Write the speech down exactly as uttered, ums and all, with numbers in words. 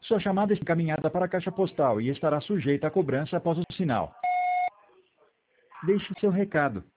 Sua chamada está encaminhada para a caixa postal e estará sujeita a cobrança após o sinal. Deixe seu recado.